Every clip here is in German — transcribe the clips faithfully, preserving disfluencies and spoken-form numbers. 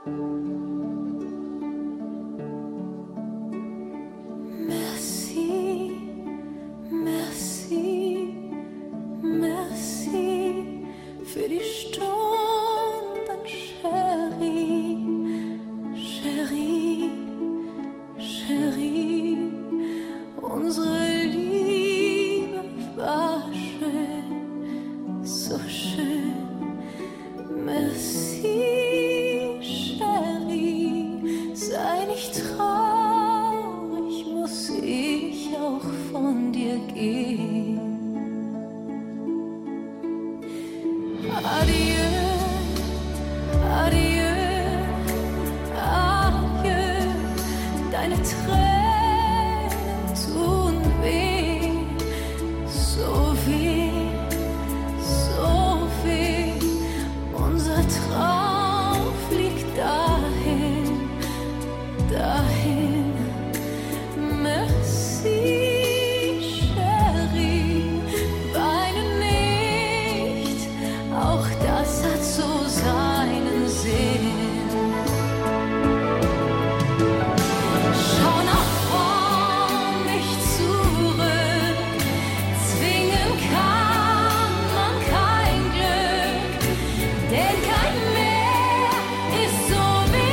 Merci, merci, merci für die Stunden, Chérie, Chérie, Chérie. Unsere Liebe war schön, so schön. Merci, Chérie, sei nicht traurig, muss ich auch von dir gehen. Adieu, adieu, adieu, deine Tränen tun weh, so weh, so weh. Unser Traum fliegt dahin, dahin. Merci, Chérie, weine nicht, auch das hat so seinen Sinn. Schau nach vorn, nicht zurück, zwingen kann man kein Glück, denn kein Meer ist so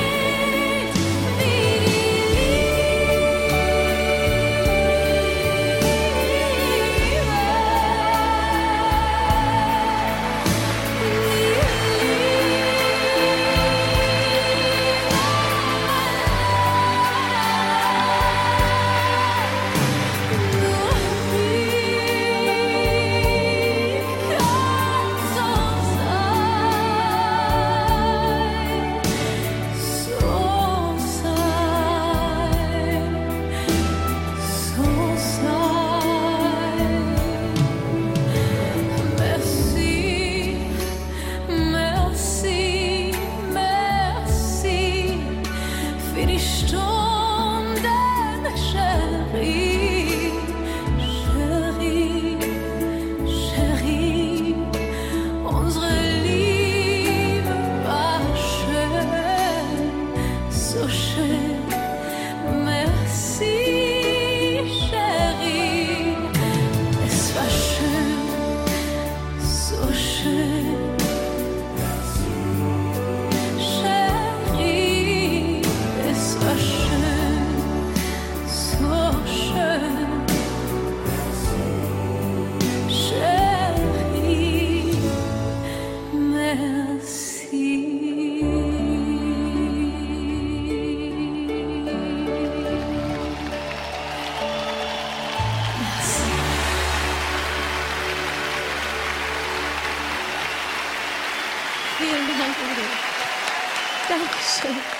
wild wie die Vielen Dank, Udo. Dankeschön.